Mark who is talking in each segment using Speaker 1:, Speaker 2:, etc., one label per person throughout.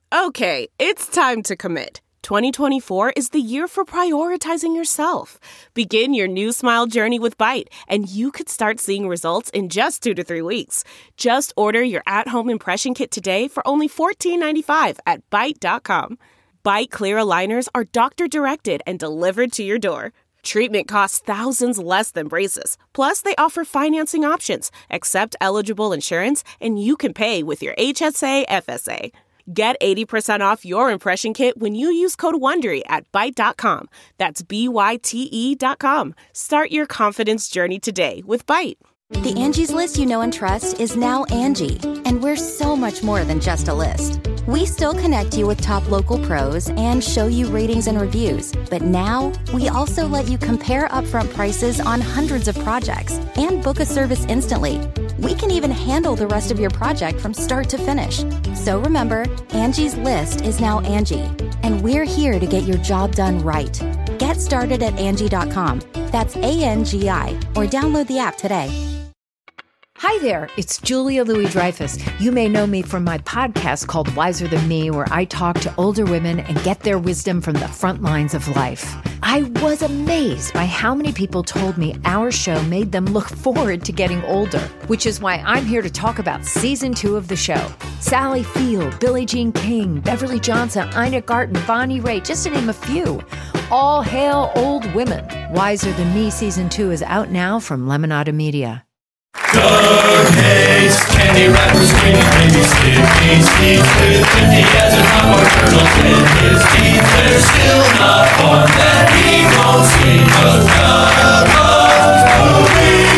Speaker 1: Okay, it's time to commit. 2024 is the year for prioritizing yourself. Begin your new smile journey with Byte, and you could start seeing results in just 2 to 3 weeks. Just order your at-home impression kit today for only $14.95 at Byte.com. Byte Clear aligners are doctor-directed and delivered to your door. Treatment costs thousands less than braces. Plus, they offer financing options, accept eligible insurance, and you can pay with your HSA FSA. Get 80% off your impression kit when you use code WONDERY at Byte.com. That's BYTE.com. Start your confidence journey today with Byte.
Speaker 2: The Angie's List you know and trust is now Angie, and we're so much more than just a list. We still connect you with top local pros and show you ratings and reviews, but now we also let you compare upfront prices on hundreds of projects and book a service instantly. We can even handle the rest of your project from start to finish. So remember, Angie's List is now Angie, and we're here to get your job done right. Get started at Angie.com. That's ANGI, or download the app today.
Speaker 3: Hi there, it's Julia Louis-Dreyfus. You may know me from my podcast called Wiser Than Me, where I talk to older women and get their wisdom from the front lines of life. I was amazed by how many people told me our show made them look forward to getting older, which is why I'm here to talk about season 2 of the show. Sally Field, Billie Jean King, Beverly Johnson, Ina Garten, Bonnie Raitt, just to name a few. All hail old women. Wiser Than Me season 2 is out now from Lemonada Media.
Speaker 4: Doug Hayes, candy wrapper screaming baby Skippy Steve's with 50 as a top our turtles in his teeth. There's still not one that he won't see, 'cause Doug loves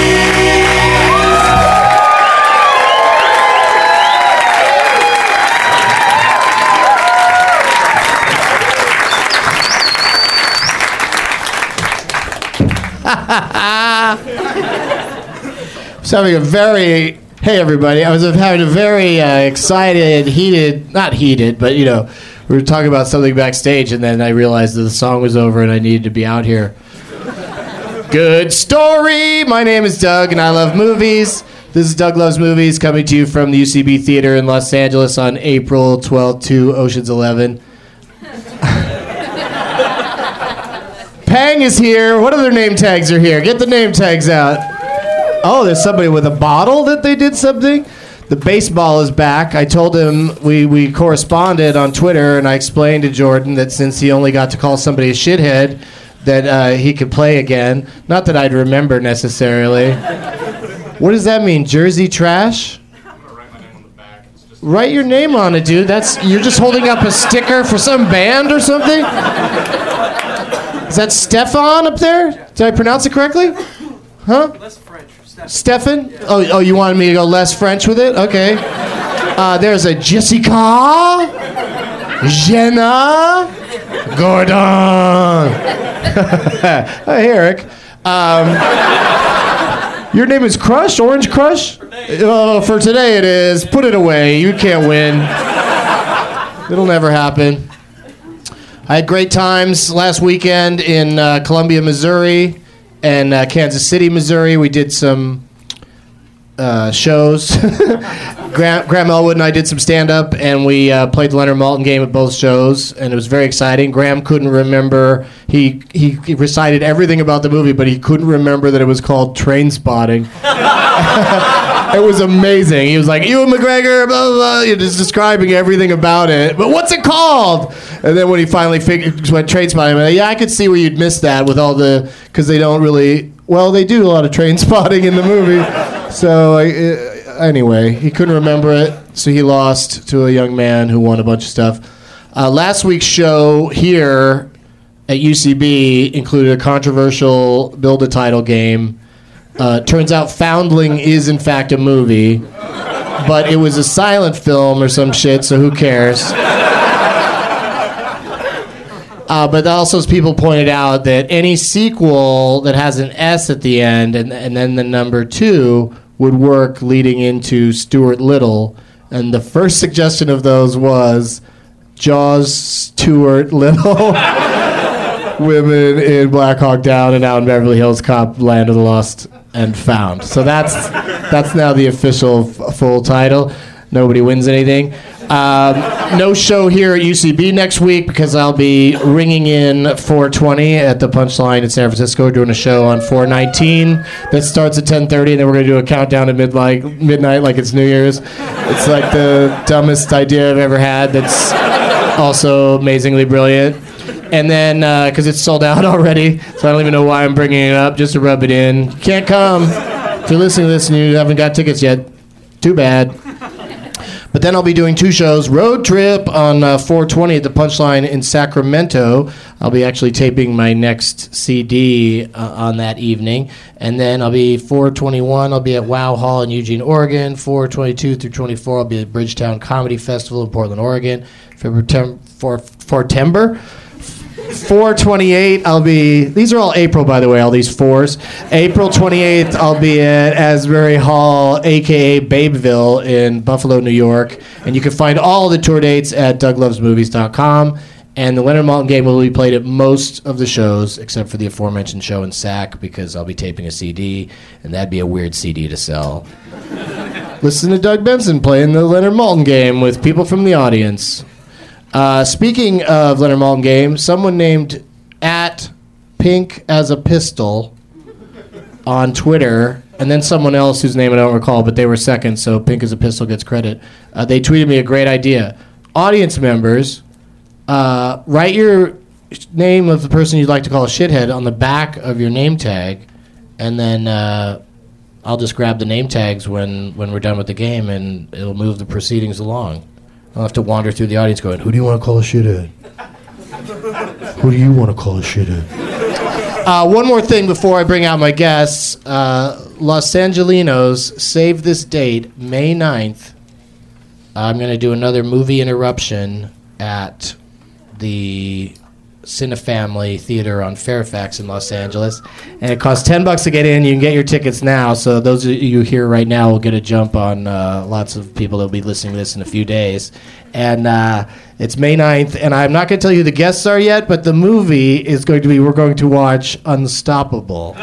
Speaker 5: Hey everybody, I was having a very excited, not heated, but we were talking about something backstage, and then I realized that the song was over and I needed to be out here. Good story! My name is Doug and I love movies. This is Doug Loves Movies, coming to you from the UCB Theater in Los Angeles on April 12th to Ocean's 11. Pang is here. What other name tags are here? Get the name tags out. Oh, there's somebody with a bottle that they did something? The baseball is back. I told him, we corresponded on Twitter, and I explained to Jordan that since he only got to call somebody a shithead, that he could play again. Not that I'd remember necessarily. What does that mean? Jersey trash? I'm going to write my name on the back. Write your name on it, dude. You're just holding up a sticker for some band or something? Is that Stefan up there? Did I pronounce it correctly? Huh? Less French. Stefan? Yeah. Oh, you wanted me to go less French with it? Okay. There's a Jessica, Jenna, Gordon. Hi, Eric. Your name is Crush? Orange Crush? For today it is. Put it away. You can't win. It'll never happen. I had great times last weekend in Columbia, Missouri, and Kansas City, Missouri. We did some shows. Graham Elwood and I did some stand-up, and we played the Leonard Maltin game at both shows, and it was very exciting. Graham couldn't remember. He recited everything about the movie, but he couldn't remember that it was called Trainspotting. It was amazing. He was like, Ewan McGregor, blah, blah, blah, just describing everything about it. But what's it called? And then when he finally went Trainspotting, I'm like, yeah, I could see where you'd miss that with all because they don't really, they do a lot of Trainspotting in the movie. So anyway, he couldn't remember it, so he lost to a young man who won a bunch of stuff. Last week's show here at UCB included a controversial build-a-title game. Turns out Foundling is, in fact, a movie, but it was a silent film or some shit, so who cares? But also, as people pointed out, that any sequel that has an S at the end and then the number 2 would work leading into Stuart Little. And the first suggestion of those was Jaws, Stuart Little, Women in Black Hawk Down, and Out in Beverly Hills Cop, Land of the Lost and Found. So that's now the official full title. Nobody wins anything. No show here at UCB next week because I'll be ringing in 420 at the Punchline in San Francisco, doing a show on 419 that starts at 10:30, and then we're going to do a countdown at midnight like it's New Year's. It's like the dumbest idea I've ever had that's also amazingly brilliant. And then, because it's sold out already, so I don't even know why I'm bringing it up, just to rub it in. You can't come. If you're listening to this and you haven't got tickets yet, too bad. But then I'll be doing 2 shows. Road Trip on 420 at the Punchline in Sacramento. I'll be actually taping my next CD on that evening. And then I'll be 421. I'll be at Wow Hall in Eugene, Oregon. 422 through 24, I'll be at Bridgetown Comedy Festival in Portland, Oregon. September 4/28, I'll be... These are all April, by the way, all these 4s. April 28th, I'll be at Asbury Hall, a.k.a. Babeville in Buffalo, New York. And you can find all the tour dates at douglovesmovies.com. And the Leonard Maltin game will be played at most of the shows, except for the aforementioned show in Sac, because I'll be taping a CD, and that'd be a weird CD to sell. Listen to Doug Benson playing the Leonard Maltin game with people from the audience. Speaking of Leonard Maltin game, someone named @PinkAsAPistol on Twitter, and then someone else whose name I don't recall, but they were second, so Pink as a Pistol gets credit. They tweeted me a great idea. Audience members, write your name of the person you'd like to call a shithead on the back of your name tag, and then I'll just grab the name tags when we're done with the game, and it'll move the proceedings along. I'll have to wander through the audience going, who do you want to call a shithead? Who do you want to call a shithead? One more thing before I bring out my guests. Los Angelinos, save this date, May 9th. I'm going to do another movie interruption at the Cinefamily Theater on Fairfax in Los Angeles. And it costs $10 to get in. You can get your tickets now. So those of you here right now will get a jump on lots of people that will be listening to this in a few days. And it's May 9th. And I'm not going to tell you who the guests are yet, but the movie is going to be, we're going to watch Unstoppable.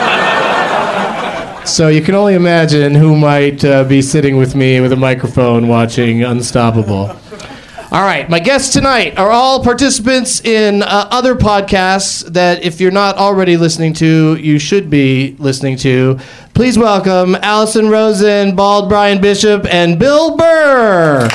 Speaker 5: So you can only imagine who might be sitting with me with a microphone watching Unstoppable. All right, my guests tonight are all participants in other podcasts that if you're not already listening to, you should be listening to. Please welcome Allison Rosen, Bald Brian Bishop, and Bill Burr.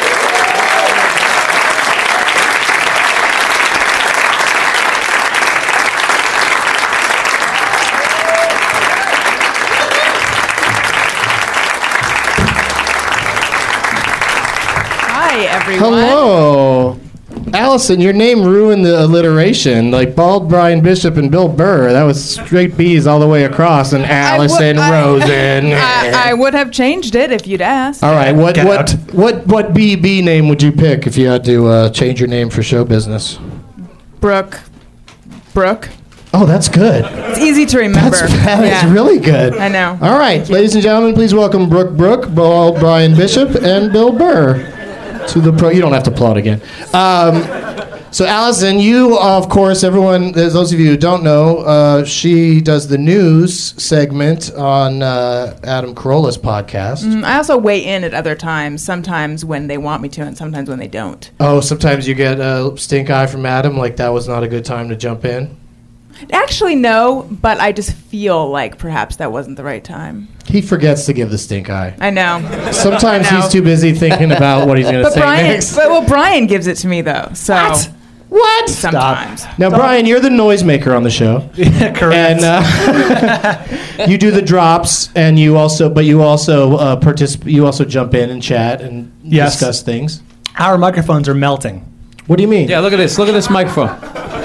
Speaker 6: Everyone.
Speaker 5: Hello. Allison, your name ruined the alliteration. Like Bald Brian Bishop and Bill Burr. That was straight B's all the way across. And Allison Rosen.
Speaker 6: I would have changed it if you'd asked.
Speaker 5: All right. What BB name would you pick if you had to change your name for show business?
Speaker 6: Brooke.
Speaker 5: Oh, that's good.
Speaker 6: It's easy to remember.
Speaker 5: That is really good.
Speaker 6: I know.
Speaker 5: All right. Ladies and gentlemen, please welcome Brooke, Bald Brian Bishop, and Bill Burr. To the pro, you don't have to applaud again. So, Allison, you, of course, everyone, those of you who don't know, she does the news segment on Adam Carolla's podcast.
Speaker 6: I also weigh in at other times, sometimes when they want me to and sometimes when they don't.
Speaker 5: Oh, sometimes you get a stink eye from Adam, like that was not a good time to jump in?
Speaker 6: Actually, no, but I just feel like perhaps that wasn't the right time.
Speaker 5: He forgets to give the stink eye.
Speaker 6: I know.
Speaker 5: Sometimes he's too busy thinking about what he's going to say next.
Speaker 6: Brian gives it to me, though. So
Speaker 5: What?
Speaker 6: Sometimes.
Speaker 5: Stop. Now, Brian, you're the noisemaker on the show.
Speaker 7: Yeah, correct.
Speaker 5: And you do the drops, and you also participate. You also jump in and chat and discuss things.
Speaker 7: Our microphones are melting.
Speaker 5: What do you mean?
Speaker 8: Yeah, look at this. Look at this microphone.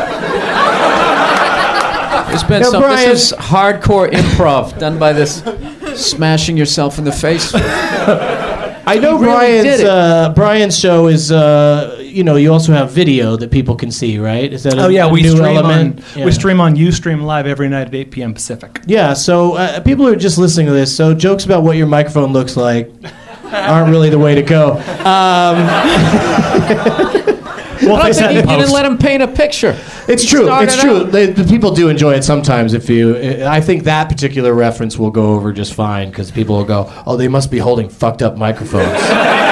Speaker 8: This is hardcore improv done by this smashing yourself in the face.
Speaker 5: I know Brian's show is, you also have video that people can see, right? Is that
Speaker 7: we
Speaker 5: new
Speaker 7: stream
Speaker 5: element?
Speaker 7: We stream on Ustream Live every night at 8 p.m. Pacific.
Speaker 5: Yeah, so people who are just listening to this, so jokes about what your microphone looks like aren't really the way to go.
Speaker 8: You didn't let him paint a picture.
Speaker 5: It's true. The people do enjoy it sometimes. I think that particular reference will go over just fine because people will go, "Oh, they must be holding fucked up microphones."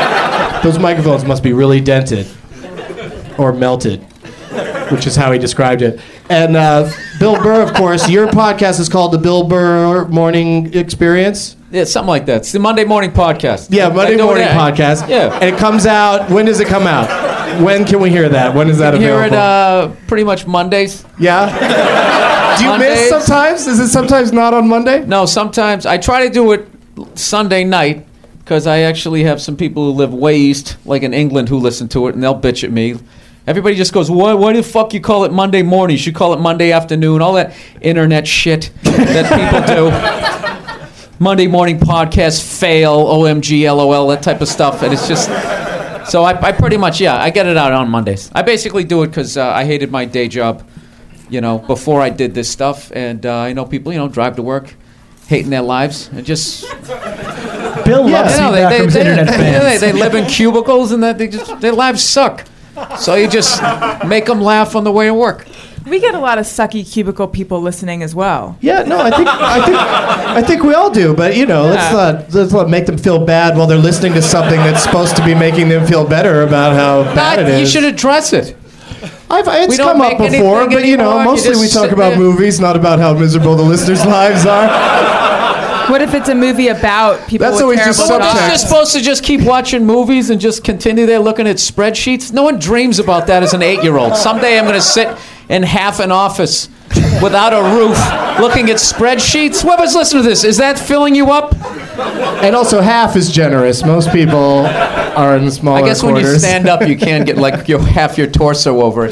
Speaker 5: Those microphones must be really dented or melted, which is how he described it. And Bill Burr, of course, your podcast is called the Bill Burr Morning Experience.
Speaker 8: Yeah, something like that. It's the Monday Morning Podcast.
Speaker 5: Yeah, Monday Morning Podcast.
Speaker 8: Yeah.
Speaker 5: And it comes out, when does it come out? When can we hear that? When is that available?
Speaker 8: Hear it pretty much Mondays.
Speaker 5: Yeah? Do you miss sometimes? Is it sometimes not on Monday?
Speaker 8: No, sometimes. I try to do it Sunday night because I actually have some people who live way east, like in England, who listen to it, and they'll bitch at me. Everybody just goes, why the fuck you call it Monday morning? You should call it Monday afternoon. All that internet shit that people do. Monday morning podcast, fail, OMG, LOL, that type of stuff. And it's just... So I pretty much, I get it out on Mondays. I basically do it because I hated my day job, before I did this stuff. And I know people, drive to work, hating their lives. And just...
Speaker 7: Bill loves feedback from his internet fans.
Speaker 8: They live in cubicles and their lives suck. So you just make them laugh on the way to work.
Speaker 6: We get a lot of sucky cubicle people listening as well.
Speaker 5: Yeah, no, I think we all do. But let's not make them feel bad while they're listening to something that's supposed to be making them feel better about how bad it is.
Speaker 8: You should address it.
Speaker 5: It's come up before, but mostly we talk about movies, not about how miserable the listeners' lives are.
Speaker 6: What if it's a movie about people
Speaker 5: That's
Speaker 6: with
Speaker 5: always just
Speaker 6: terrible
Speaker 5: subtext.
Speaker 8: You're just supposed to just keep watching movies and just continue there looking at spreadsheets? No one dreams about that as an 8-year-old. Someday I'm going to sit in half an office without a roof looking at spreadsheets. Whoever's listening to this, is that filling you up?
Speaker 5: And also half is generous. Most people are in the smaller
Speaker 8: I guess
Speaker 5: quarters.
Speaker 8: when you stand up, you can get like half your torso over it.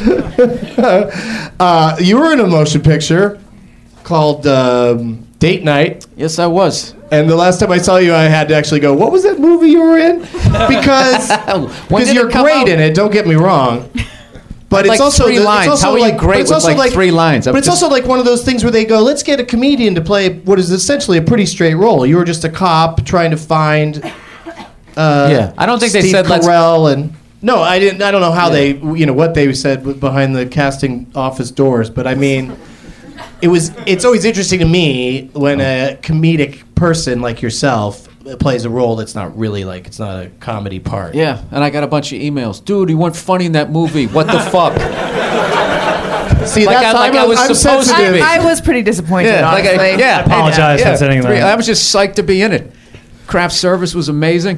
Speaker 5: You were in a motion picture called Date Night.
Speaker 8: Yes, I was.
Speaker 5: And the last time I saw you, I had to actually go, what was that movie you were in? Because you're great in it, don't get me wrong. But
Speaker 8: like
Speaker 5: it's also
Speaker 8: 3 lines.
Speaker 5: It's also
Speaker 8: How are you great with like 3 lines?
Speaker 5: But it's also like one of those things where they go, let's get a comedian to play what is essentially a pretty straight role. You were just a cop trying to find
Speaker 8: I don't think
Speaker 5: Steve
Speaker 8: they said
Speaker 5: Carell and no, I didn't. I don't know how they, what they said behind the casting office doors. But I mean, it's always interesting to me when a comedic person like yourself plays a role that's not really like, it's not a comedy part.
Speaker 8: Yeah, and I got a bunch of emails. Dude, you weren't funny in that movie. What the fuck?
Speaker 5: See,
Speaker 8: Like
Speaker 5: that's
Speaker 8: I was
Speaker 5: I'm
Speaker 8: supposed to
Speaker 5: sensitive.
Speaker 8: be.
Speaker 6: I was pretty disappointed, honestly.
Speaker 7: I apologize for saying that.
Speaker 8: I was just psyched to be in it. Craft service was amazing.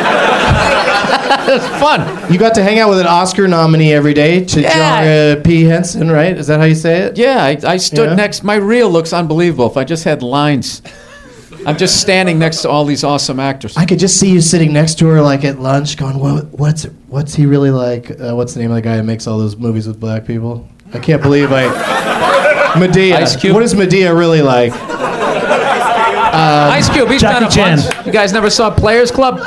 Speaker 8: It was fun.
Speaker 5: You got to hang out with an Oscar nominee every day, John P. Henson, right? Is that how you say it?
Speaker 8: Yeah, I stood next. My reel looks unbelievable. If I just had lines. I'm just standing next to all these awesome actors.
Speaker 5: I could just see you sitting next to her, like at lunch, going, "What's he really like? What's the name of the guy who makes all those movies with black people? I can't believe Medea.
Speaker 8: Ice Cube.
Speaker 5: What is Medea really like?
Speaker 8: Ice Cube. He's
Speaker 7: Jackie
Speaker 8: done a
Speaker 7: Chan.
Speaker 8: bunch. You guys never saw Players Club?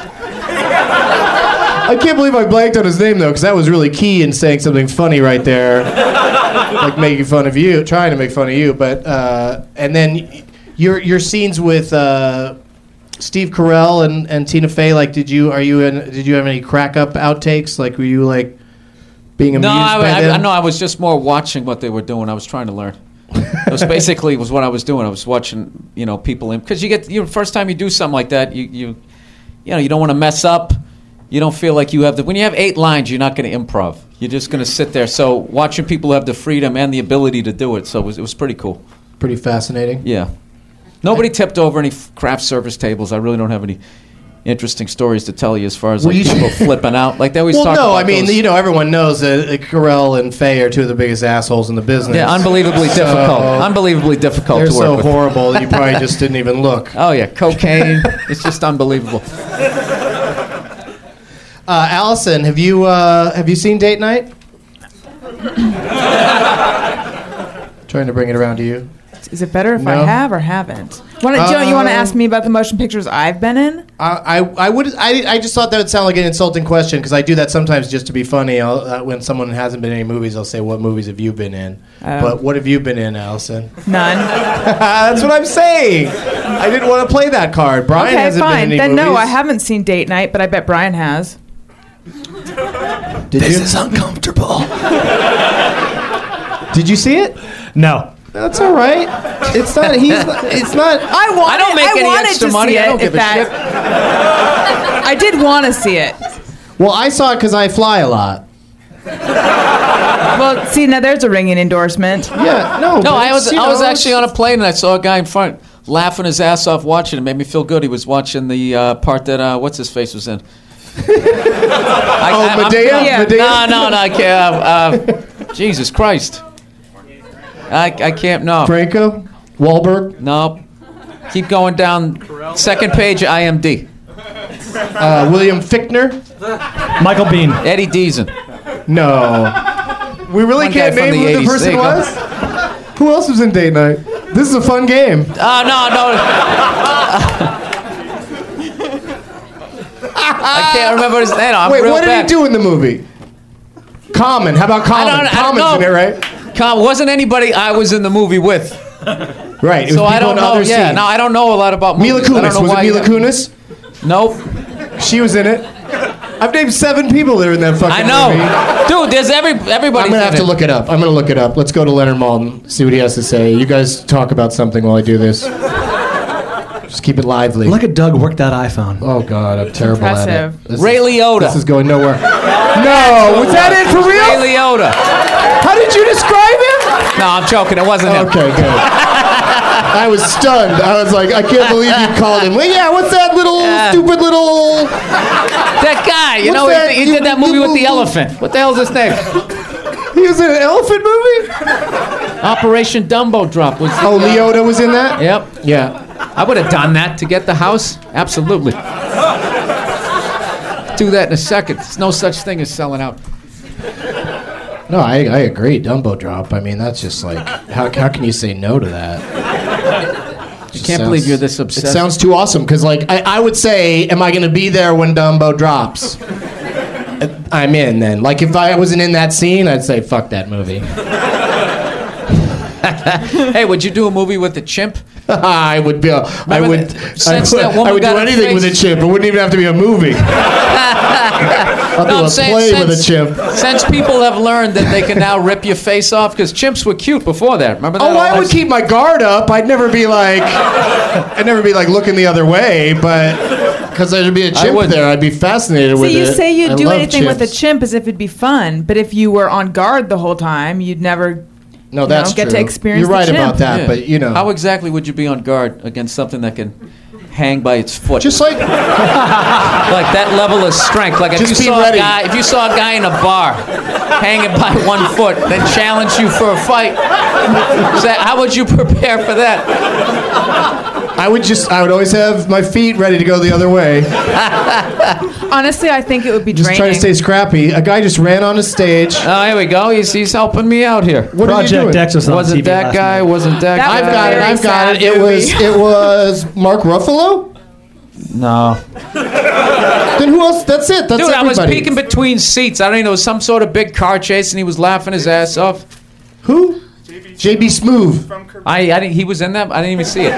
Speaker 5: I can't believe I blanked on his name though, because that was really key in saying something funny right there, like making fun of you, trying to make fun of you. But and then your scenes with Steve Carell and Tina Fey, like, did you have any crack up outtakes? Like, were you like being amused by them?
Speaker 8: No, I was just more watching what they were doing. I was trying to learn. It was basically what I was doing. I was watching, people in, because you get first time you do something like that, you don't want to mess up. You don't feel like you have when you have 8 lines, you're not going to improv. You're just going to sit there. So watching people have the freedom and the ability to do it, so it was pretty cool.
Speaker 5: Pretty fascinating.
Speaker 8: Yeah. Nobody tipped over any craft service tables. I really don't have any interesting stories to tell you as far as people flipping out. Like they always talk about those.
Speaker 5: Everyone knows that Carell and Faye are two of the biggest assholes in the business.
Speaker 8: Yeah, unbelievably difficult. Unbelievably difficult
Speaker 5: they're
Speaker 8: to work
Speaker 5: so
Speaker 8: with.
Speaker 5: horrible that you probably just didn't even look.
Speaker 8: Oh, yeah, cocaine. It's just unbelievable.
Speaker 5: Allison, have you seen Date Night? Trying to bring it around to you.
Speaker 6: Is it better if
Speaker 5: No.
Speaker 6: I have or haven't? You want to ask me about the motion pictures I've been in?
Speaker 5: I just thought that would sound like an insulting question, because I do that sometimes just to be funny. When someone hasn't been in any movies, I'll say, "What movies have you been in?" But what have you been in, Allison?
Speaker 6: None.
Speaker 5: That's what I'm saying. I didn't want to play that card. Brian hasn't been in any
Speaker 6: Then
Speaker 5: movies.
Speaker 6: no, I haven't seen Date Night, but I bet Brian has.
Speaker 5: Did you?
Speaker 4: This is uncomfortable.
Speaker 5: Did you see it?
Speaker 7: No.
Speaker 5: That's all right. It's not. It's not.
Speaker 8: I don't make any extra money. I don't give a shit.
Speaker 6: I did want to see it.
Speaker 5: Well, I saw it because I fly a lot.
Speaker 6: Well, see, now there's a ringing endorsement.
Speaker 5: Yeah, no.
Speaker 8: No, I was actually on a plane and I saw a guy in front laughing his ass off watching it. Made me feel good. He was watching the part that what's his face was in.
Speaker 5: Medea?
Speaker 6: Yeah.
Speaker 5: Medea?
Speaker 8: No, I can't. Jesus Christ. I can't. No.
Speaker 5: Franco? Wahlberg?
Speaker 8: No. Keep going down. Second page of IMD.
Speaker 5: William Fichtner?
Speaker 7: Michael Biehn.
Speaker 8: Eddie Deason.
Speaker 5: No. We really
Speaker 8: One guy
Speaker 5: can't
Speaker 8: from
Speaker 5: name
Speaker 8: the
Speaker 5: who the
Speaker 8: 80s.
Speaker 5: person
Speaker 8: There you go.
Speaker 5: was? Who else was in Date Night? This is a fun game.
Speaker 8: No. I can't remember his name. I'm
Speaker 5: Wait,
Speaker 8: real
Speaker 5: what did
Speaker 8: bad.
Speaker 5: he do in the movie? Common. How about Common?
Speaker 8: I don't
Speaker 5: Common's in
Speaker 8: know.
Speaker 5: it, right?
Speaker 8: Wasn't anybody I was in the movie with.
Speaker 5: Right. It was
Speaker 8: So I
Speaker 5: people
Speaker 8: don't
Speaker 5: in
Speaker 8: know.
Speaker 5: other
Speaker 8: Yeah,
Speaker 5: scenes.
Speaker 8: no, I don't know a lot about movies.
Speaker 5: Mila
Speaker 8: I don't
Speaker 5: Kunis.
Speaker 8: know
Speaker 5: Was it
Speaker 8: why
Speaker 5: Mila
Speaker 8: you-
Speaker 5: Kunis?
Speaker 8: Nope.
Speaker 5: She was in it. I've named 7 people that are in that fucking
Speaker 8: I know.
Speaker 5: movie.
Speaker 8: Dude, there's everybody.
Speaker 5: I'm gonna have to look it up. Let's go to Leonard Maltin, see what he has to say. You guys talk about something while I do this. Just keep it lively.
Speaker 7: Look at Doug work that iPhone.
Speaker 5: Oh God, I'm terrible at it.
Speaker 6: Impressive.
Speaker 8: Ray Liotta.
Speaker 5: This is going nowhere. No, was that it for real?
Speaker 8: Ray Liotta.
Speaker 5: How did you describe him?
Speaker 8: No, I'm joking. It wasn't him.
Speaker 5: Okay, good. I was stunned. I was like, I can't believe you called him. Well, yeah, what's that little stupid little?
Speaker 8: That guy. You
Speaker 5: What's
Speaker 8: know,
Speaker 5: that?
Speaker 8: he did that movie with the elephant. What the hell's his name?
Speaker 5: He was in an elephant movie.
Speaker 8: Operation Dumbo Drop was.
Speaker 5: Oh, Liotta was in that.
Speaker 8: Yep.
Speaker 5: Yeah.
Speaker 8: I would have done that to get the house. Absolutely. Do that in a second. There's no such thing as selling out.
Speaker 5: No, I agree. Dumbo Drop. I mean, that's just like, how can you say no to that?
Speaker 8: I can't believe you're this obsessed.
Speaker 5: It sounds too awesome because, like, I would say, am I going to be there when Dumbo drops? I'm in then. Like, if I wasn't in that scene, I'd say, fuck that movie.
Speaker 8: Hey, would you do a movie with a chimp?
Speaker 5: I would be. I would do anything with a chimp. It wouldn't even have to be a movie. I'll do a play with a chimp.
Speaker 8: Since people have learned that they can now rip your face off, because chimps were cute before that. Remember that?
Speaker 5: Oh, I would keep my guard up. I'd never be like looking the other way, but because there'd be a chimp there, I'd be fascinated with it.
Speaker 6: So you say you'd
Speaker 5: I
Speaker 6: do
Speaker 5: love
Speaker 6: anything with a
Speaker 5: chimps.
Speaker 6: chimp as if it'd be fun, but if you were on guard the whole time, you'd never.
Speaker 5: No, that's
Speaker 6: get
Speaker 5: true.
Speaker 6: to experience
Speaker 5: You're right
Speaker 6: the chimp.
Speaker 5: about that,
Speaker 8: Yeah.
Speaker 5: but you know,
Speaker 8: How exactly would you be on guard against something that can hang by its foot?
Speaker 5: just like
Speaker 8: like that level of strength. Like if
Speaker 5: Just
Speaker 8: you
Speaker 5: be
Speaker 8: saw
Speaker 5: ready.
Speaker 8: if you saw a guy in a bar hanging by one foot, then challenge you for a fight. How would you prepare for that?
Speaker 5: I would always have my feet ready to go the other way.
Speaker 6: Honestly, I think it would be
Speaker 5: Just
Speaker 6: draining.
Speaker 5: trying to stay scrappy. A guy just ran on a stage.
Speaker 8: Oh, here we go. He's helping me out here.
Speaker 5: What are you doing?
Speaker 7: Project X was on
Speaker 8: Wasn't
Speaker 7: TV
Speaker 8: that
Speaker 7: last
Speaker 8: guy?
Speaker 7: night.
Speaker 8: Wasn't that
Speaker 6: That
Speaker 8: guy?
Speaker 6: was
Speaker 5: I've
Speaker 6: very
Speaker 5: got it.
Speaker 6: sad
Speaker 5: It was Mark Ruffalo.
Speaker 8: No.
Speaker 5: Then who else? That's it. That's
Speaker 8: Dude,
Speaker 5: everybody.
Speaker 8: I was peeking between seats. I don't even know, some sort of big car chase, and he was laughing his ass off.
Speaker 5: Who? JB Smoove.
Speaker 8: I didn't. He was in that. I didn't even see it.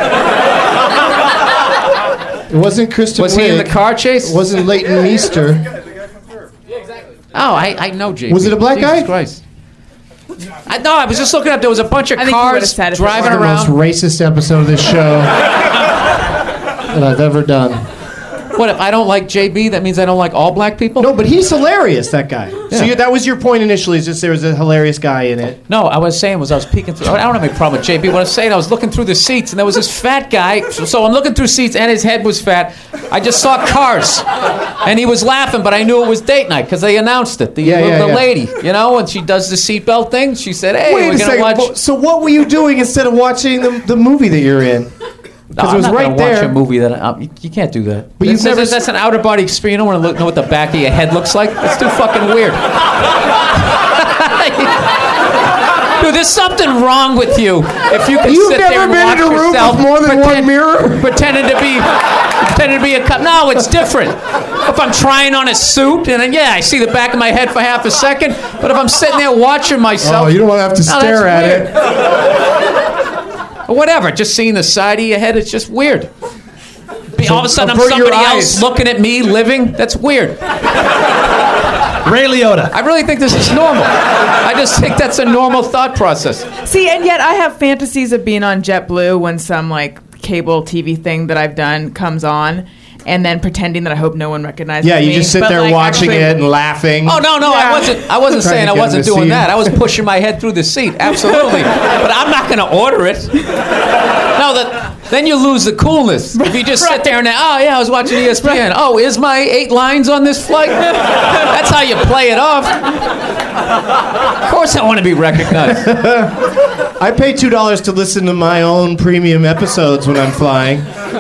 Speaker 5: It wasn't Kristen
Speaker 8: Was he in the
Speaker 5: Wiig.
Speaker 8: car chase?
Speaker 5: It wasn't Leighton Meester.
Speaker 8: Oh, I know JB.
Speaker 5: Was it a black
Speaker 8: Jesus
Speaker 5: guy?
Speaker 8: Christ. I was just looking up. There was a bunch of
Speaker 6: I think he would've
Speaker 8: cars
Speaker 6: said if it
Speaker 8: driving
Speaker 5: The most
Speaker 8: around.
Speaker 5: racist episode of this show that I've ever done.
Speaker 8: What, if I don't like JB, that means I don't like all black people?
Speaker 5: No, but he's hilarious, that guy. So that was your point initially, is just there was a hilarious guy in it.
Speaker 8: No, I was saying I was peeking through. I don't have any problem with JB. What I was saying, I was looking through the seats, and there was this fat guy. So I'm looking through seats, and his head was fat. I just saw cars, and he was laughing, but I knew it was date night because they announced it. The lady, you know, and she does the seatbelt thing. She said, "Hey,
Speaker 5: Wait
Speaker 8: we're
Speaker 5: a
Speaker 8: gonna
Speaker 5: second.
Speaker 8: watch."
Speaker 5: So what were you doing instead of watching the movie that you're in?
Speaker 8: No,
Speaker 5: Because it was
Speaker 8: I'm not
Speaker 5: right
Speaker 8: gonna
Speaker 5: there.
Speaker 8: watch a movie that you can't do that.
Speaker 5: But you've never
Speaker 8: that's an outer body experience. You don't want to know what the back of your head looks like. It's too fucking weird. Dude, there's something wrong with you if you can
Speaker 5: You've
Speaker 8: sit there
Speaker 5: never
Speaker 8: and
Speaker 5: been
Speaker 8: watch
Speaker 5: in a room
Speaker 8: yourself
Speaker 5: with more than one mirror?
Speaker 8: pretending to be a cop. No, it's different. If I'm trying on a suit, and then, I see the back of my head for half a second. But if I'm sitting there watching myself,
Speaker 5: Oh, you don't want to have to
Speaker 8: No,
Speaker 5: stare at
Speaker 8: that's
Speaker 5: it.
Speaker 8: or whatever, just seeing the side of your head, it's just weird. All of a sudden, I'm
Speaker 5: avert your
Speaker 8: somebody
Speaker 5: eyes.
Speaker 8: else looking at me living. That's weird.
Speaker 7: Ray Liotta.
Speaker 8: I really think this is normal. I just think that's a normal thought process.
Speaker 6: See, and yet I have fantasies of being on JetBlue when some like cable TV thing that I've done comes on, and then pretending that I hope no one recognizes
Speaker 5: Yeah,
Speaker 6: me.
Speaker 5: you just sit
Speaker 6: But,
Speaker 5: there
Speaker 6: like,
Speaker 5: watching
Speaker 6: actually-
Speaker 5: it and laughing.
Speaker 8: Oh no,
Speaker 6: Yeah.
Speaker 8: I wasn't
Speaker 5: Trying
Speaker 8: saying
Speaker 5: to
Speaker 8: I
Speaker 5: get
Speaker 8: wasn't
Speaker 5: him to
Speaker 8: doing
Speaker 5: see
Speaker 8: that.
Speaker 5: it.
Speaker 8: I was pushing my head through the seat, absolutely. But I'm not going to order it. No, then you lose the coolness. If you just sit there and I was watching ESPN. Oh, is my 8 lines on this flight? That's how you play it off. Of course, I want to be recognized.
Speaker 5: I pay $2 to listen to my own premium episodes when I'm flying.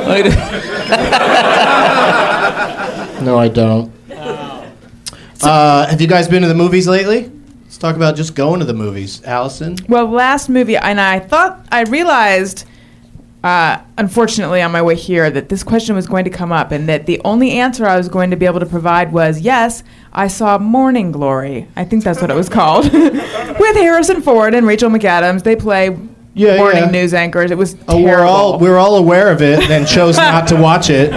Speaker 5: No, I don't. Have you guys been to the movies lately? Let's talk about just going to the movies. Allison?
Speaker 6: Well, last movie, and I realized, unfortunately, on my way here, that this question was going to come up, and that the only answer I was going to be able to provide was yes, I saw Morning Glory. I think that's what it was called, with Harrison Ford and Rachel McAdams. They play morning news anchors. It was terrible.
Speaker 5: We're all aware of it, and chose not to watch it.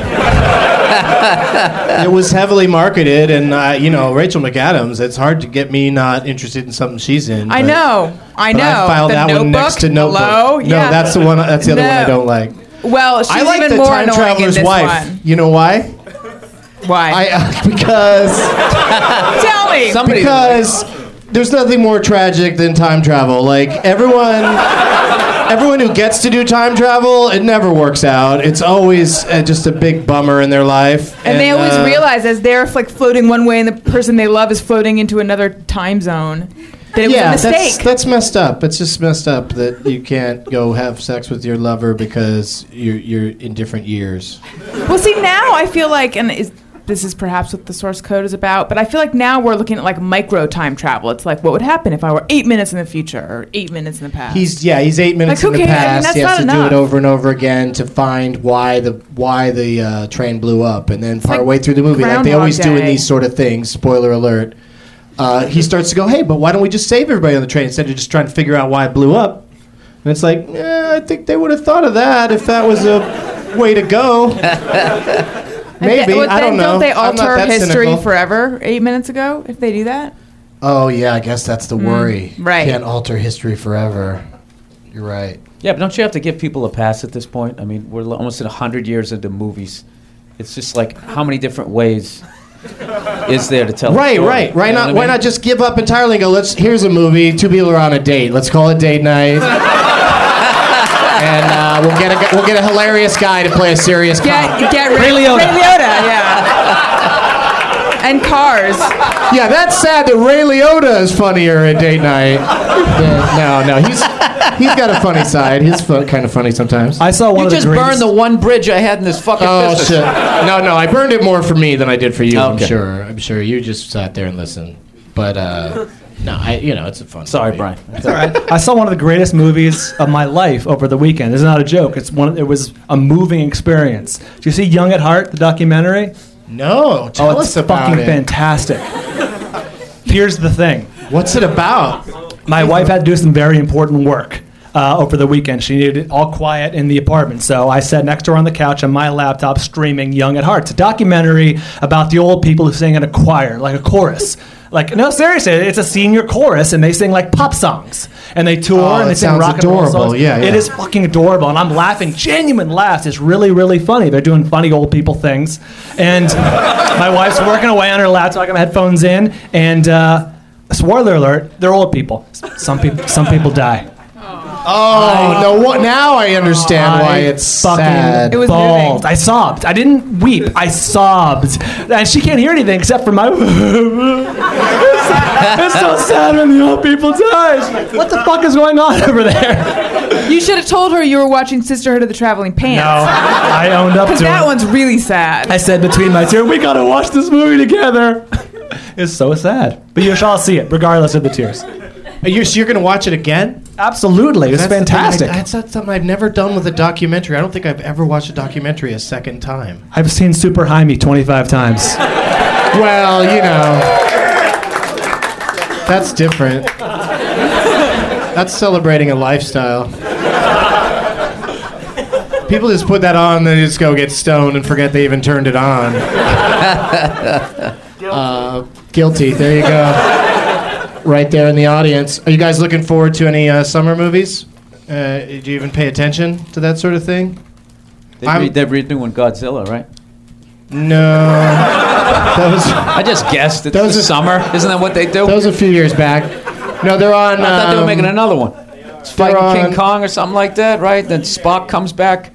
Speaker 5: It was heavily marketed, and Rachel McAdams. It's hard to get me not interested in something she's in.
Speaker 6: I know.
Speaker 5: I filed
Speaker 6: The
Speaker 5: that one next to Notebook.
Speaker 6: Hello?
Speaker 5: No, that's the one. That's the other one I don't like.
Speaker 6: Well, she's
Speaker 5: I like
Speaker 6: even
Speaker 5: the
Speaker 6: more
Speaker 5: Time
Speaker 6: annoying
Speaker 5: Traveler's
Speaker 6: in this
Speaker 5: Wife.
Speaker 6: one.
Speaker 5: You know why?
Speaker 6: Why?
Speaker 5: Because
Speaker 6: Tell me.
Speaker 5: because there's nothing more tragic than time travel. Like everyone who gets to do time travel, it never works out. It's always just a big bummer in their life.
Speaker 6: And they always realize as they're like floating one way and the person they love is floating into another time zone that it was a mistake.
Speaker 5: That's messed up. It's just messed up that you can't go have sex with your lover because you're in different years.
Speaker 6: Well, see, now I feel like, this is perhaps what the source code is about, but I feel like now we're looking at like micro time travel. It's like, what would happen if I were 8 minutes in the future or 8 minutes in the past?
Speaker 5: He's 8 minutes
Speaker 6: Like,
Speaker 5: in the
Speaker 6: who cares? I mean,
Speaker 5: past.
Speaker 6: that's
Speaker 5: He has
Speaker 6: not
Speaker 5: to do
Speaker 6: enough.
Speaker 5: it over and over again to find why the train blew up, and then partway through the movie, like they
Speaker 6: Groundhog
Speaker 5: always do in
Speaker 6: Day.
Speaker 5: these sort of things. Spoiler alert. He starts to go, hey, but why don't we just save everybody on the train instead of just trying to figure out why it blew up? And it's like, I think they would have thought of that if that was a way to go. Maybe. I don't know.
Speaker 6: Don't they
Speaker 5: I'm not
Speaker 6: alter
Speaker 5: that
Speaker 6: history
Speaker 5: cynical.
Speaker 6: forever 8 minutes ago if they do that?
Speaker 5: Oh, yeah, I guess that's the worry.
Speaker 6: right.
Speaker 5: Can't alter history forever. You're right.
Speaker 8: Yeah, but don't you have to give people a pass at this point? I mean, we're almost at 100 years into movies. It's just like, how many different ways is there to tell a story?
Speaker 5: Right.
Speaker 8: You know what I
Speaker 5: Why
Speaker 8: mean?
Speaker 5: not just give up entirely and go, here's a movie, 2 people are on a date. Let's call it date night. And we'll get a hilarious guy to play a serious cop.
Speaker 6: Get
Speaker 7: Ray Liotta.
Speaker 6: Ray Liotta, yeah. And Cars.
Speaker 5: Yeah, that's sad that Ray Liotta is funnier at date night. No, he's got a funny side. He's kind of funny sometimes.
Speaker 7: I saw one
Speaker 8: You
Speaker 7: of the
Speaker 8: just
Speaker 7: greatest.
Speaker 8: burned the one bridge I had in this fucking
Speaker 5: Oh
Speaker 8: business.
Speaker 5: shit! No, I burned it more for me than I did for you.
Speaker 8: Okay.
Speaker 5: I'm sure you just sat there and listened. But no, it's a fun.
Speaker 8: Sorry,
Speaker 5: movie.
Speaker 8: Brian.
Speaker 7: It's all right. I saw one of the greatest movies of my life over the weekend. It's not a joke. It was a moving experience. Did you see Young at Heart, the documentary?
Speaker 5: No, tell us
Speaker 7: it's
Speaker 5: about
Speaker 7: fucking
Speaker 5: it.
Speaker 7: fantastic. Here's the thing.
Speaker 5: What's it about?
Speaker 7: My wife had to do some very important work over the weekend. She needed it all quiet in the apartment. So I sat next to her on the couch on my laptop streaming Young at Heart. It's a documentary about the old people who sing in a choir, like a chorus. Like, no, seriously, it's a senior chorus, and they sing like pop songs. And they tour, and they
Speaker 5: it
Speaker 7: sing
Speaker 5: sounds
Speaker 7: rock and roll
Speaker 5: adorable.
Speaker 7: songs.
Speaker 5: Yeah.
Speaker 7: It is fucking adorable, and I'm laughing, genuine laughs. It's really, really funny. They're doing funny old people things. And my wife's working away on her laptop, I got my headphones in, and spoiler alert, they're old people. Some people die.
Speaker 5: Oh no! Now I understand why it's
Speaker 7: fucking
Speaker 5: sad.
Speaker 6: It was
Speaker 7: bawled.
Speaker 6: moving.
Speaker 7: I sobbed. I didn't weep. I sobbed. And she can't hear anything except for my. It's so sad when the old people die. She's like, what the fuck is going on over there?
Speaker 6: You should have told her you were watching Sisterhood of the Traveling Pants.
Speaker 7: No, I owned up to
Speaker 6: Because that
Speaker 7: it.
Speaker 6: one's really sad.
Speaker 7: I said between my tears, we gotta watch this movie together. It's so sad. But you shall see it, regardless of the tears.
Speaker 5: You're going to watch it again?
Speaker 7: Absolutely. It's
Speaker 5: That's the thing.
Speaker 7: fantastic.
Speaker 5: That's not something I've never done with a documentary. I don't think I've ever watched a documentary a second time.
Speaker 7: I've seen Super Jaime 25 times.
Speaker 5: Well, that's different. That's celebrating a lifestyle. People just put that on and then just go get stoned and forget they even turned it on. Guilty. There you go. Right there in the audience. Are you guys looking forward to any summer movies? Do you even pay attention to that sort of thing?
Speaker 8: They're redoing Godzilla, right?
Speaker 5: No. That was
Speaker 8: I just guessed. It's
Speaker 5: That was
Speaker 8: the
Speaker 5: a-
Speaker 8: summer. Isn't that what they do?
Speaker 5: a few years back. No, they're on.
Speaker 8: I thought they were making another one. It's fighting
Speaker 5: on-
Speaker 8: King Kong or something like that, right? Then Spock comes back.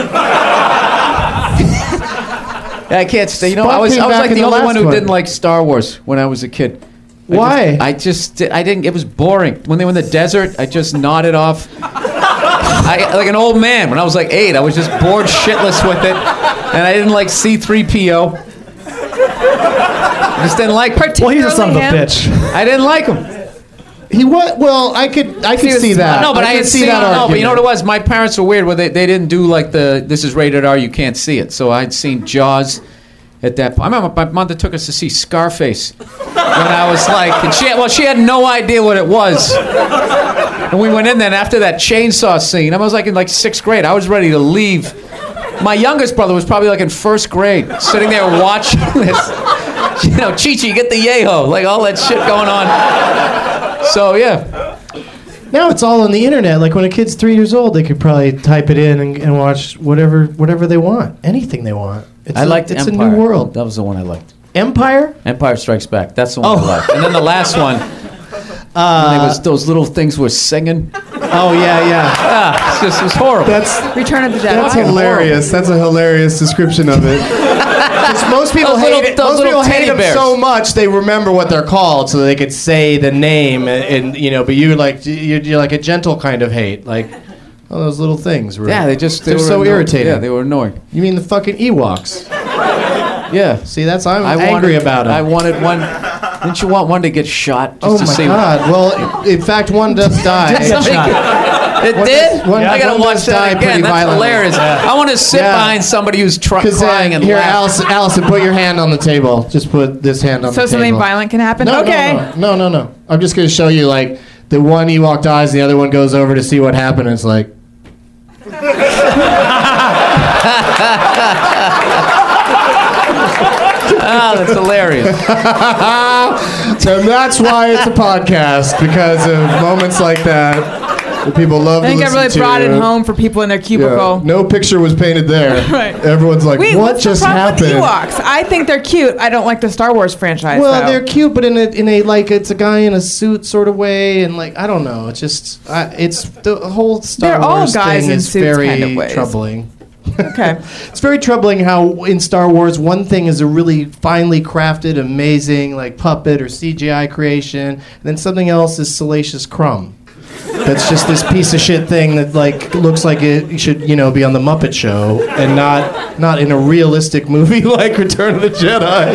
Speaker 8: I can't stay. You know,
Speaker 5: Spock
Speaker 8: I was
Speaker 5: came back
Speaker 8: like
Speaker 5: in
Speaker 8: the
Speaker 5: the
Speaker 8: only
Speaker 5: last
Speaker 8: one who
Speaker 5: one.
Speaker 8: didn't like Star Wars when I was a kid.
Speaker 5: Why?
Speaker 8: I didn't. It was boring. When they were in the desert, I just nodded off. Like an old man. When I was like 8, I was just bored shitless with it, and I didn't like C-3PO. I just didn't like.
Speaker 7: Well, he's a son of a
Speaker 6: him.
Speaker 7: bitch.
Speaker 8: I didn't like him.
Speaker 5: He what? Well, I could see that.
Speaker 8: No, but I
Speaker 5: could
Speaker 8: had seen
Speaker 5: that
Speaker 8: No, but you know what it
Speaker 5: argument.
Speaker 8: was? My parents were weird. Where they didn't do like this is rated R. You can't see it. So I'd seen Jaws. At that point, I remember my mother took us to see Scarface when I was like, and she had no idea what it was. And we went in there, and after that chainsaw scene, I was like in like 6th grade. I was ready to leave. My youngest brother was probably like in 1st grade, sitting there watching this. You know, Chi-Chi, get the yaho, like all that shit going on. So yeah.
Speaker 5: Now it's all on the internet. Like when a kid's 3 years old, they could probably type it in and watch whatever they want, anything they want.
Speaker 8: I liked
Speaker 5: It's
Speaker 8: Empire.
Speaker 5: a new world.
Speaker 8: That was the one I liked.
Speaker 5: Empire?
Speaker 8: Empire Strikes Back. That's the one I liked. And then the last one, when they was those little things were singing.
Speaker 5: Oh yeah.
Speaker 8: Ah, it was horrible.
Speaker 5: That's
Speaker 6: Return of the Jedi.
Speaker 8: Fucking
Speaker 5: hilarious. That's a hilarious description of it. 'Cause most people
Speaker 8: Those
Speaker 5: hate
Speaker 8: little-
Speaker 5: it.
Speaker 8: those
Speaker 5: Most
Speaker 8: little
Speaker 5: people hate
Speaker 8: teddy
Speaker 5: them
Speaker 8: bears.
Speaker 5: so much they remember what they're called, so they could say the name. And you know, but you're like a gentle kind of hate, like all those little things. Were,
Speaker 8: Yeah, they
Speaker 5: they're
Speaker 8: were
Speaker 5: so
Speaker 8: annoying.
Speaker 5: irritating.
Speaker 8: Yeah, they were annoying.
Speaker 5: You mean the fucking Ewoks?
Speaker 8: Yeah.
Speaker 5: See, I'm angry about them.
Speaker 8: I wanted one. Didn't you want one to get shot? Just
Speaker 5: Oh
Speaker 8: to
Speaker 5: my
Speaker 8: see
Speaker 5: God! Well, in fact, one does die.
Speaker 8: It did?
Speaker 5: one-
Speaker 8: I gotta
Speaker 5: one
Speaker 8: watch
Speaker 5: does die
Speaker 8: that again.
Speaker 5: pretty
Speaker 8: That's
Speaker 5: violently.
Speaker 8: hilarious. I want to sit
Speaker 5: Yeah.
Speaker 8: behind somebody who's
Speaker 5: Because
Speaker 8: crying and
Speaker 5: here,
Speaker 8: laughing.
Speaker 5: Allison, put your hand on the table. Just put this hand on
Speaker 6: So
Speaker 5: the table.
Speaker 6: something violent can happen?
Speaker 5: No,
Speaker 6: Okay.
Speaker 5: No. I'm just gonna show you like the one Ewok dies, the other one goes over to see what happened. And it's like.
Speaker 8: Oh, that's hilarious.
Speaker 5: And that's why it's a podcast, because of moments like that. That people love
Speaker 6: I think
Speaker 5: to
Speaker 6: I
Speaker 5: listen
Speaker 6: really
Speaker 5: to.
Speaker 6: brought it home for people in their
Speaker 5: Yeah.
Speaker 6: cubicle.
Speaker 5: No picture was painted there.
Speaker 6: Right.
Speaker 5: Everyone's like,
Speaker 6: Wait,
Speaker 5: what
Speaker 6: what's
Speaker 5: just
Speaker 6: the problem
Speaker 5: happened?
Speaker 6: with Ewoks? I think they're cute. I don't like the Star Wars franchise.
Speaker 5: Well,
Speaker 6: though.
Speaker 5: they're cute, but in a like it's a guy in a suit sort of way, and like I don't know. It's just it's the whole Star
Speaker 6: They're all
Speaker 5: Wars
Speaker 6: guys
Speaker 5: thing
Speaker 6: in
Speaker 5: is
Speaker 6: suits
Speaker 5: very
Speaker 6: kind of ways.
Speaker 5: troubling.
Speaker 6: Okay.
Speaker 5: It's very troubling how in Star Wars one thing is a really finely crafted, amazing like puppet or CGI creation, and then something else is salacious crumb. That's just this piece of shit thing that like looks like it should be on the Muppet Show and not in a realistic movie like Return of the Jedi.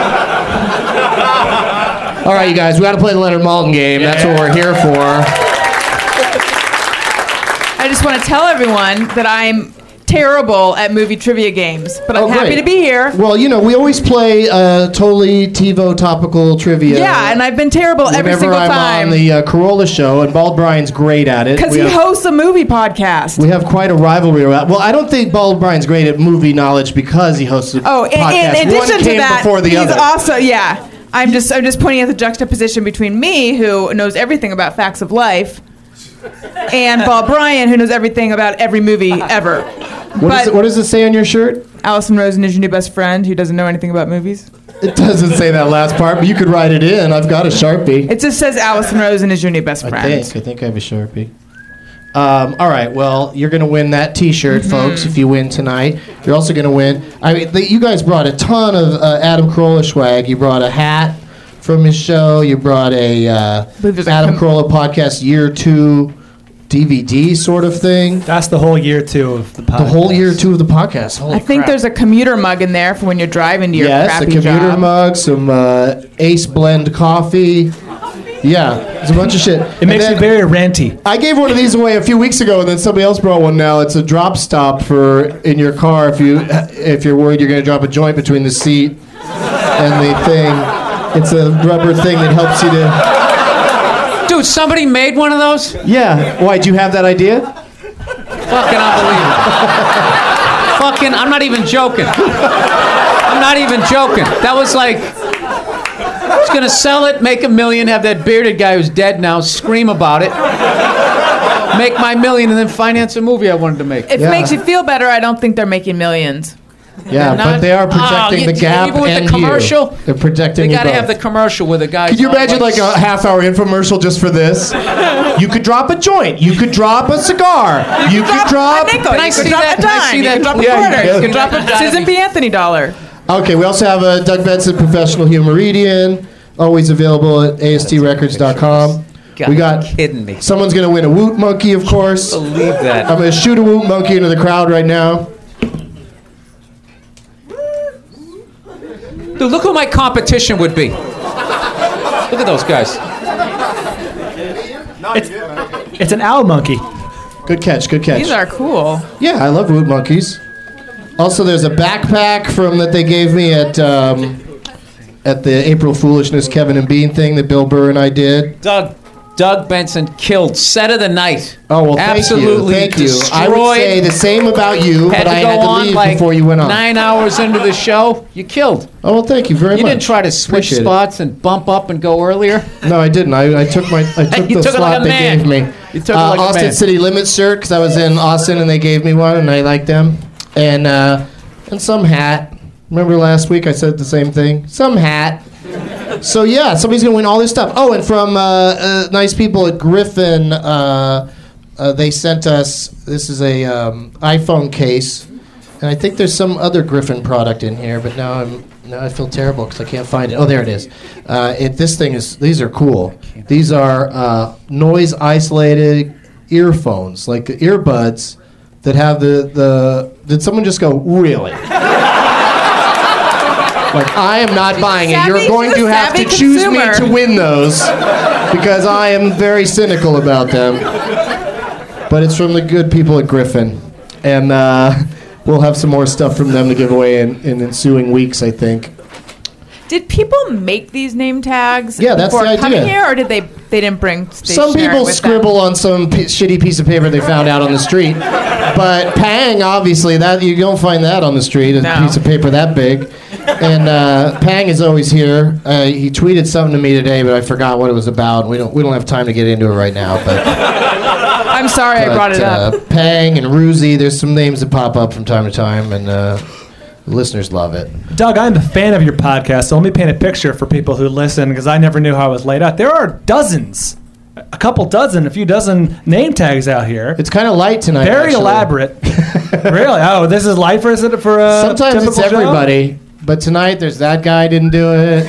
Speaker 5: All right, you guys, we got to play the Leonard Maltin game. That's what we're here for.
Speaker 6: I just want to tell everyone that I'm terrible at movie trivia games, but I'm happy
Speaker 5: great.
Speaker 6: to be here.
Speaker 5: Well, we always play totally TiVo topical trivia.
Speaker 6: Yeah, and I've been terrible every
Speaker 5: Whenever
Speaker 6: single
Speaker 5: I'm
Speaker 6: time.
Speaker 5: on the Corolla show, and Bald Brian's great at it.
Speaker 6: Because
Speaker 5: We
Speaker 6: he
Speaker 5: have-
Speaker 6: hosts a movie podcast.
Speaker 5: We have quite a rivalry around. Well, I don't think Bald Brian's great at movie knowledge because he hosts a
Speaker 6: Oh,
Speaker 5: podcast.
Speaker 6: in addition
Speaker 5: One
Speaker 6: to
Speaker 5: came
Speaker 6: that,
Speaker 5: before the
Speaker 6: he's
Speaker 5: other.
Speaker 6: also I'm just pointing at the juxtaposition between me, who knows everything about facts of life, and Bob Bryan, who knows everything about every movie ever.
Speaker 5: What does it say on your shirt?
Speaker 6: Allison Rosen is your new best friend who doesn't know anything about movies.
Speaker 5: It doesn't say that last part, but you could write it in. I've got a Sharpie.
Speaker 6: It just says Allison Rosen is your new best friend.
Speaker 5: I think I have a Sharpie. All right, well, you're going to win that T-shirt,
Speaker 6: Mm-hmm.
Speaker 5: folks, if you win tonight. You're also going to win. I mean, you guys brought a ton of Adam Carolla swag. You brought a hat from his show. You brought a
Speaker 6: believe there's a
Speaker 5: Adam Carolla podcast year 2 DVD sort of thing.
Speaker 7: That's the whole year 2 of the podcast.
Speaker 5: The whole year 2 of the podcast. Holy
Speaker 6: I think
Speaker 5: crap.
Speaker 6: there's a commuter mug in there for when you're driving to your
Speaker 5: Yes, a
Speaker 6: crappy
Speaker 5: commuter
Speaker 6: job.
Speaker 5: mug, some Ace Blend coffee. Yeah, it's a bunch of shit.
Speaker 7: It makes me very ranty.
Speaker 5: I gave one of these away a few weeks ago, and then somebody else brought one now. It's a drop stop for in your car if you're worried you're going to drop a joint between the seat and the thing. It's a rubber thing that helps you to...
Speaker 8: Dude, somebody made one of those?
Speaker 5: Yeah. Why, do you have that idea?
Speaker 8: Fucking unbelievable. Fucking, I'm not even joking. I'm not even joking. That was like, I was gonna sell it, make $1 million, have that bearded guy who's dead now scream about it, make my $1 million, and then finance a movie I wanted to make.
Speaker 6: If it makes you feel better, I don't think they're making millions.
Speaker 5: Yeah, but they are projecting the gap
Speaker 8: even with
Speaker 5: and
Speaker 8: the commercial.
Speaker 5: you. They're projecting
Speaker 8: They
Speaker 5: you
Speaker 8: got to
Speaker 5: both.
Speaker 8: have the commercial where the guy.
Speaker 5: Could you imagine like a half-hour infomercial just for this? You could drop a joint. You could drop a cigar. You could drop.
Speaker 6: a nickel.
Speaker 8: Can I
Speaker 6: You
Speaker 8: see
Speaker 6: could drop
Speaker 8: that?
Speaker 6: a
Speaker 8: Can I
Speaker 6: dime.
Speaker 8: see
Speaker 6: You
Speaker 8: that?
Speaker 6: could drop a
Speaker 5: Yeah, you
Speaker 6: quarter.
Speaker 5: can.
Speaker 6: You could drop a Susan B. Anthony dollar.
Speaker 5: Okay, we also have a Doug Benson professional humoridian, always available at astrecords.com. We got.
Speaker 8: Kidding me?
Speaker 5: Someone's gonna win a Woot Monkey, of course.
Speaker 8: Believe that.
Speaker 5: I'm gonna shoot a Woot Monkey into the crowd right now.
Speaker 8: Dude, look who my competition would be. Look at those guys.
Speaker 7: It's an owl monkey.
Speaker 5: Good catch. Good catch.
Speaker 6: These are cool.
Speaker 5: Yeah, I love Woot Monkeys. Also, there's a backpack that they gave me at the April Foolishness Kevin and Bean thing that Bill Burr and I did.
Speaker 8: Doug Benson killed. Set of the night.
Speaker 5: Oh, well,
Speaker 8: Absolutely
Speaker 5: thank you.
Speaker 8: destroyed.
Speaker 5: I would say the same about you, but I had to leave before you went on.
Speaker 8: 9 hours into the show, you killed.
Speaker 5: Oh, well, thank you very
Speaker 8: You
Speaker 5: much.
Speaker 8: didn't try to switch
Speaker 5: Appreciate it.
Speaker 8: spots and bump up and go earlier.
Speaker 5: No, I didn't. I took
Speaker 8: You
Speaker 5: the
Speaker 8: took it like
Speaker 5: slot
Speaker 8: a
Speaker 5: they
Speaker 8: man.
Speaker 5: gave me.
Speaker 8: You took it like a
Speaker 5: Austin
Speaker 8: man.
Speaker 5: City Limits shirt because I was in Austin and they gave me one and I liked them. And some hat. Remember last week I said the same thing? Some hat. So yeah, somebody's gonna win all this stuff. Oh, and from nice people at Griffin, they sent us. This is a iPhone case, and I think there's some other Griffin product in here. But now I feel terrible because I can't find it. Oh, there it is. These are cool. These are noise isolated earphones, like the earbuds that have the. Did someone just go really? Like, I am not buying it. You're going to have to choose me to win those because I am very cynical about them. But it's from the good people at Griffin. And we'll have some more stuff from them to give away in ensuing weeks, I think.
Speaker 6: Did people make these name tags
Speaker 5: Yeah, that's
Speaker 6: before
Speaker 5: the idea.
Speaker 6: coming here, or did they didn't bring stationery
Speaker 5: Some people
Speaker 6: with
Speaker 5: scribble
Speaker 6: them?
Speaker 5: on some shitty piece of paper they found out on the street. But Pang, obviously, that you don't find that on the street, a
Speaker 6: No.
Speaker 5: piece of paper that big. And Pang is always here. He tweeted something to me today, but I forgot what it was about. We don't have time to get into it right now. But
Speaker 6: I'm sorry I brought it up.
Speaker 5: Pang and Ruzi, there's some names that pop up from time to time, and the listeners love it.
Speaker 7: Doug, I'm a fan of your podcast, so let me paint a picture for people who listen, because I never knew how it was laid out. There are dozens, a few dozen name tags out here.
Speaker 5: It's kind of light tonight.
Speaker 7: Very
Speaker 5: actually.
Speaker 7: elaborate. Really? Oh, this is light for a
Speaker 5: Sometimes
Speaker 7: typical
Speaker 5: it's
Speaker 7: show?
Speaker 5: everybody, but tonight there's that guy didn't do it.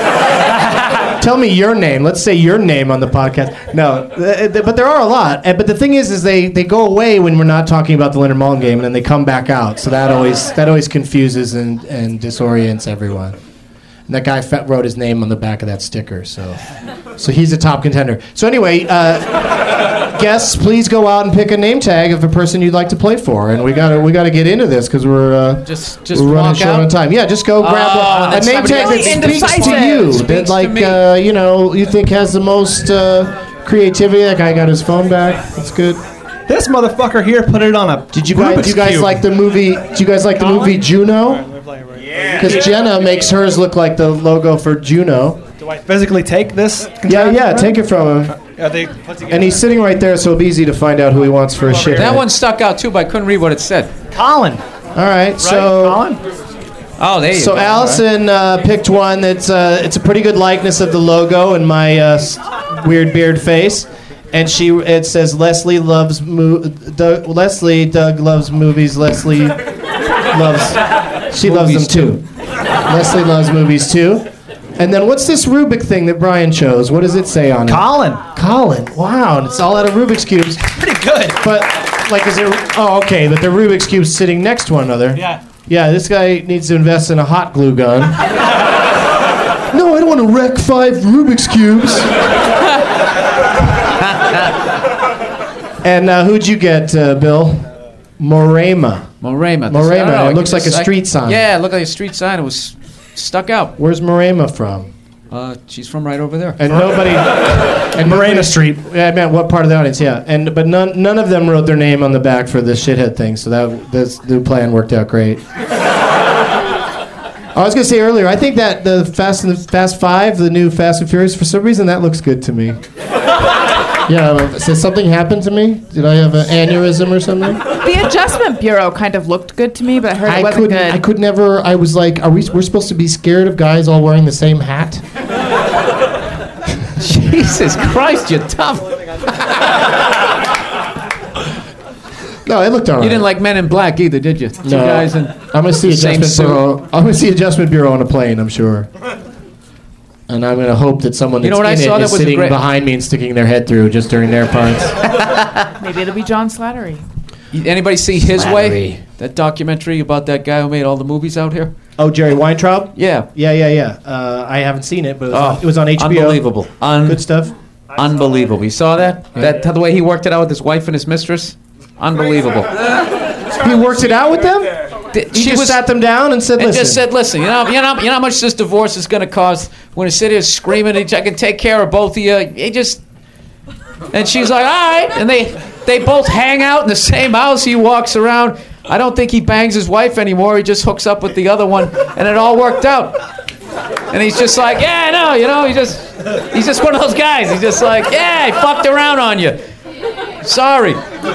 Speaker 5: Tell me your name. Let's say your name on the podcast. No, but there are a lot. But the thing is they go away when we're not talking about the Leonard Maltin game, and then they come back out. So that always confuses and disorients everyone. And that guy wrote his name on the back of that sticker, so he's a top contender. So anyway, guests, please go out and pick a name tag of a person you'd like to play for, and we gotta get into this because we're
Speaker 8: Just
Speaker 5: we're running
Speaker 8: walk
Speaker 5: short
Speaker 8: out.
Speaker 5: on time. Yeah, just go grab
Speaker 8: Oh,
Speaker 5: a
Speaker 8: that's
Speaker 5: name tag that
Speaker 8: somebody
Speaker 6: else.
Speaker 5: speaks to
Speaker 6: Indecisive.
Speaker 5: you,
Speaker 8: Speaks
Speaker 5: that
Speaker 8: to me.
Speaker 5: you think has the most creativity. That guy got his phone back. That's good.
Speaker 7: This motherfucker here put it on a
Speaker 5: Did you
Speaker 7: Rubik's
Speaker 5: guys
Speaker 7: Cube.
Speaker 5: like the movie? Did you guys like the movie Juno? Because Jenna makes hers look like the logo for Juno.
Speaker 7: Do I physically take this?
Speaker 5: Yeah, take it from him.
Speaker 7: Are they put together?
Speaker 5: And he's sitting right there, so it'll be easy to find out who he wants for a share.
Speaker 8: That one stuck out too, but I couldn't read what it said.
Speaker 7: Colin.
Speaker 5: All right, so
Speaker 7: Colin?
Speaker 8: Oh, there you go.
Speaker 5: Allison picked one that's it's a pretty good likeness of the logo and my weird beard face, and it says Leslie loves Doug loves movies. Leslie loves them too. Leslie loves movies too. And then what's this Rubik thing that Brian chose? What does it say on it?
Speaker 7: Colin.
Speaker 5: Wow, and it's all out of Rubik's cubes.
Speaker 7: Pretty good.
Speaker 5: But like, is there? Oh, okay. But the Rubik's cubes sitting next to one another.
Speaker 7: Yeah.
Speaker 5: Yeah, this guy needs to invest in a hot glue gun. No, I don't want to wreck 5 Rubik's cubes. And who'd you get, Bill? Morema.
Speaker 8: Morema.
Speaker 5: It looks like a street sign.
Speaker 8: Yeah, it looked like a street sign. It was stuck out.
Speaker 5: Where's Morema from?
Speaker 8: She's from right over there.
Speaker 5: And nobody. And
Speaker 7: Morena Street.
Speaker 5: Yeah, I meant what part of the audience? Yeah, but none of them wrote their name on the back for this shithead thing. So this new plan worked out great. I was gonna say earlier, I think that the Fast 5, the new Fast and Furious, for some reason that looks good to me. Yeah, did something happen to me? Did I have an aneurysm or something?
Speaker 6: The The Adjustment Bureau kind of looked good to me, but I heard it wasn't good.
Speaker 5: I could never. I was like, we're supposed to be scared of guys all wearing the same hat?
Speaker 8: Jesus Christ, you're tough.
Speaker 5: No, it looked all right.
Speaker 8: You didn't like Men in Black either, did you? Two guys in
Speaker 5: I'm gonna see
Speaker 8: same
Speaker 5: Adjustment Bureau. I'm gonna see Adjustment Bureau on a plane, I'm sure. And I'm gonna hope that someone that's
Speaker 8: what I
Speaker 5: in
Speaker 8: saw
Speaker 5: it
Speaker 8: that
Speaker 5: is
Speaker 8: was a
Speaker 5: sitting
Speaker 8: great-
Speaker 5: behind me and sticking their head through just during their parts.
Speaker 6: Maybe it'll be John Slattery.
Speaker 8: Anybody see His
Speaker 5: Slattery.
Speaker 8: Way? That documentary about that guy who made all the movies out here?
Speaker 5: Oh, Jerry Weintraub?
Speaker 8: Yeah.
Speaker 5: Yeah. I haven't seen it, but it was on HBO.
Speaker 8: Unbelievable.
Speaker 5: Good stuff.
Speaker 8: Unbelievable. You saw that? That the way he worked it out with his wife and his mistress? Unbelievable.
Speaker 5: He worked it out with them? He
Speaker 8: She
Speaker 5: just sat them down and said,
Speaker 8: and
Speaker 5: listen.
Speaker 8: just said, listen, you know how much this divorce is going to cost? We're going to sit here screaming, I can take care of both of you. And she's like, all right. And they both hang out in the same house. He walks around. I don't think he bangs his wife anymore. He just hooks up with the other one. And it all worked out. And he's just like, yeah, I know, he's just one of those guys. He's just like, yeah, I fucked around on you. Sorry.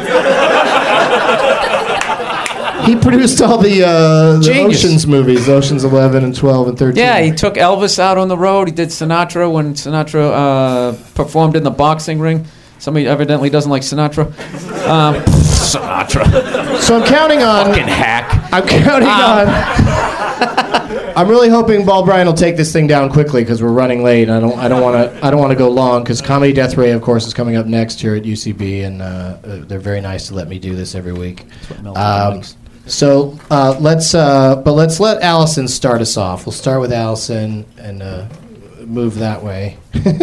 Speaker 5: He produced all the
Speaker 8: Genius.
Speaker 5: Oceans movies, Oceans 11 and 12 and 13.
Speaker 8: Yeah, he took Elvis out on the road. He did Sinatra when Sinatra performed in the boxing ring. Somebody evidently doesn't like Sinatra. Sinatra.
Speaker 5: So I'm counting on...
Speaker 8: Fucking hack.
Speaker 5: I'm counting on... I'm really hoping Bald Brian will take this thing down quickly because we're running late. I don't want to go long because Comedy Death Ray, of course, is coming up next here at UCB, and they're very nice to let me do this every week. So let's let Allison start us off. We'll start with Allison and move that way.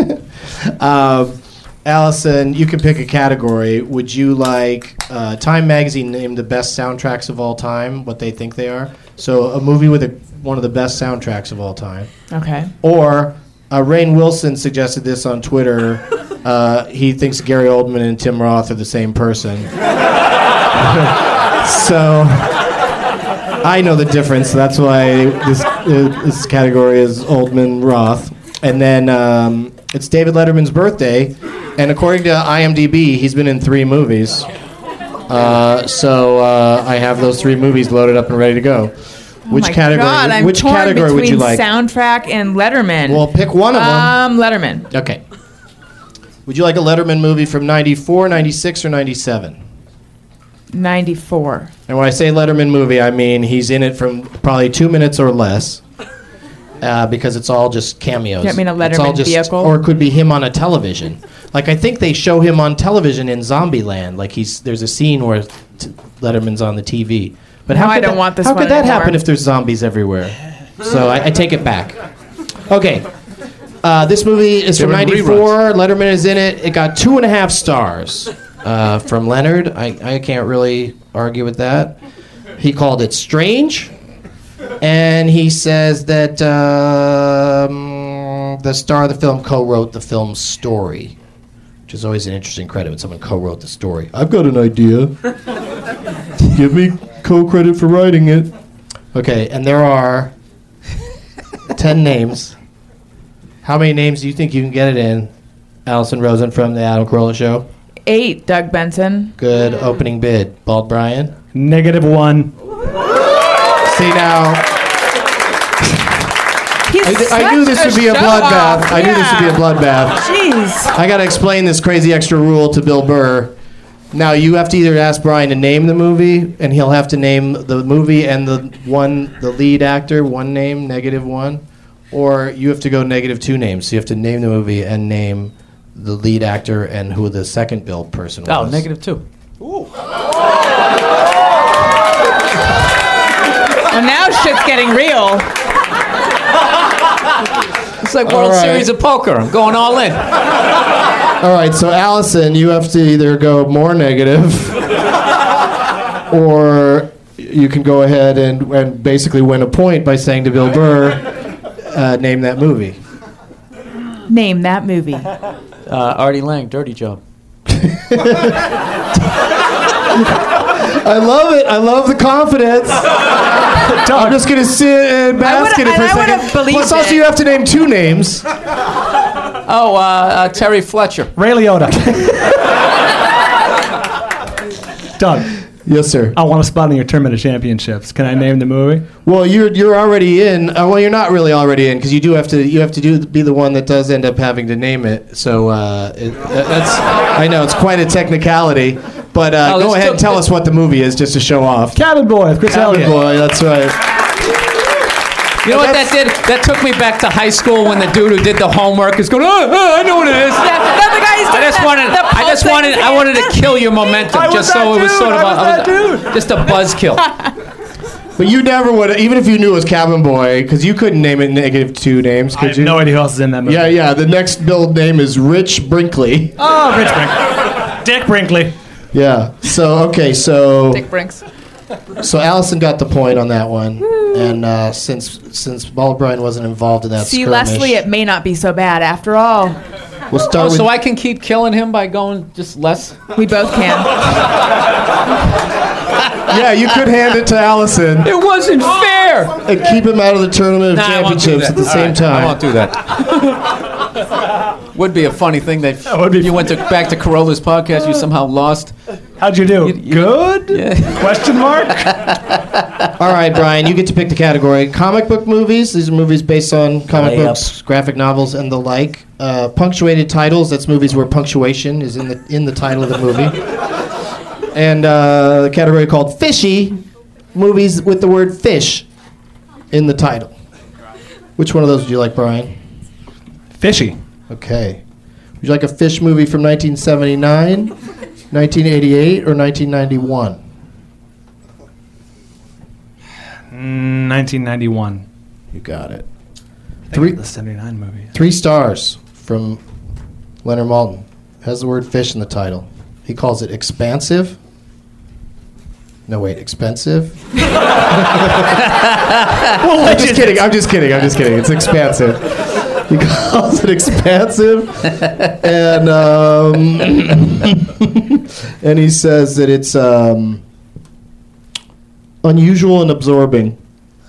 Speaker 5: Allison, you can pick a category. Would you like Time Magazine named the best soundtracks of all time, what they think they are? So a movie with one of the best soundtracks of all time.
Speaker 6: Okay.
Speaker 5: Or Rainn Wilson suggested this on Twitter. He thinks Gary Oldman and Tim Roth are the same person. So I know the difference. That's why this category is Oldman Roth. And then it's David Letterman's birthday, and according to IMDb, he's been in 3 movies. So I have those 3 movies loaded up and ready to go. Which category?
Speaker 6: God, I'm
Speaker 5: which
Speaker 6: torn
Speaker 5: category would you
Speaker 6: between
Speaker 5: like?
Speaker 6: Soundtrack and Letterman.
Speaker 5: Well, pick one of them.
Speaker 6: Letterman.
Speaker 5: Okay. Would you like a Letterman movie from 94, 96, or 97?
Speaker 6: 94.
Speaker 5: And when I say Letterman movie, I mean he's in it from probably 2 minutes or less, because it's all just cameos.
Speaker 6: You mean a
Speaker 5: It's all
Speaker 6: Letterman vehicle?
Speaker 5: Or it could be him on a television. Like I think they show him on television in Zombieland. Like there's a scene where Letterman's on the TV. But
Speaker 6: No, I don't want this
Speaker 5: How
Speaker 6: one
Speaker 5: could that
Speaker 6: anymore.
Speaker 5: happen if there's zombies everywhere? So I take it back. Okay. This movie is from
Speaker 8: They're in
Speaker 5: 94. Letterman is in it. It got 2.5 stars from Leonard. I can't really argue with that. He called it strange. And he says that the star of the film co-wrote the film's story, which is always an interesting credit when someone co-wrote the story. I've got an idea. Give me co-credit for writing it. Okay, and there are 10 names. How many names do you think you can get it in? Allison Rosen from The Adam Carolla Show.
Speaker 6: 8, Doug Benson.
Speaker 5: Good opening bid. Bald Brian.
Speaker 7: -1.
Speaker 5: See now, I knew this would be a bloodbath. I knew this would be a bloodbath.
Speaker 6: Jeez.
Speaker 5: I got to explain this crazy extra rule to Bill Burr. Now you have to either ask Brian to name the movie, and he'll have to name the movie and the lead actor, one name, -1, or you have to go -2 names. So you have to name the movie and name the lead actor and who the second billed person was.
Speaker 8: Oh, -2.
Speaker 6: Well, now shit's getting real.
Speaker 8: It's like World
Speaker 5: right.
Speaker 8: Series of Poker. I'm going all in.
Speaker 5: All right, so Allison, you have to either go more negative, or you can go ahead and basically win a point by saying to Bill Burr, name that movie.
Speaker 6: Name that movie.
Speaker 8: Artie Lang, Dirty Job.
Speaker 5: I love it. I love the confidence. I'm just going to sit and bask in it for a second. Plus, also, you have to name 2 names.
Speaker 8: Oh, Terry Fletcher.
Speaker 7: Ray Liotta. Doug.
Speaker 5: Yes, sir.
Speaker 7: I want a spot in your Tournament of Championships. Can I name the movie?
Speaker 5: Well, you're already in. Well, you're not really already in because you have to be the one that does end up having to name it. So that's I know it's quite a technicality, but go ahead and tell us what the movie is just to show off.
Speaker 7: Cabin Boy, Chris Elliott.
Speaker 5: Cabin Boy, that's right.
Speaker 8: You know what that did? That took me back to high school when the dude who did the homework is going, I know what it is.
Speaker 6: That's the guy who's
Speaker 8: I wanted to kill your momentum just so it was sort of just a buzzkill.
Speaker 5: But you never would, even if you knew it was Cabin Boy, because you couldn't name it -2 names, could
Speaker 7: I have
Speaker 5: you?
Speaker 7: no idea who else is in that movie.
Speaker 5: Yeah. The next billed name is Rich Brinkley.
Speaker 7: Oh, Rich Brinkley. Dick Brinkley.
Speaker 5: Yeah. So
Speaker 6: Dick Brinks.
Speaker 5: So Allison got the point on that one, and since Ball O'Brien wasn't involved in that
Speaker 6: See,
Speaker 5: skirmish,
Speaker 6: Leslie, it may not be so bad after all.
Speaker 5: we'll start with.
Speaker 8: So I can keep killing him by going just less?
Speaker 6: We both can.
Speaker 5: Yeah, you could hand it to Allison
Speaker 8: It wasn't fair!
Speaker 5: and keep him out of the Tournament of
Speaker 8: Nah, I won't do
Speaker 5: Championships
Speaker 8: that.
Speaker 5: at the same
Speaker 8: All right,
Speaker 5: time.
Speaker 8: I won't do that. Would be a funny thing that
Speaker 7: would be
Speaker 8: you went back to Corolla's podcast, you somehow lost.
Speaker 7: How'd you do? Good?
Speaker 8: Yeah.
Speaker 7: Question mark?
Speaker 5: All right, Brian, you get to pick the category. Comic book movies. These are movies based on comic books, graphic novels, and the like. Punctuated titles. That's movies where punctuation is in the title of the movie. And the category called fishy. Movies with the word fish in the title. Which one of those would you like, Brian?
Speaker 7: Fishy.
Speaker 5: Okay. Would you like a fish movie from 1979, 1988, or 1991?
Speaker 7: 1991.
Speaker 5: You got it.
Speaker 7: The 79 movie.
Speaker 5: 3 stars from Leonard Maltin. Has the word fish in the title. He calls it expansive. No, wait, expensive? I'm just kidding. It's expansive. He calls it expansive. And and he says that it's unusual and absorbing.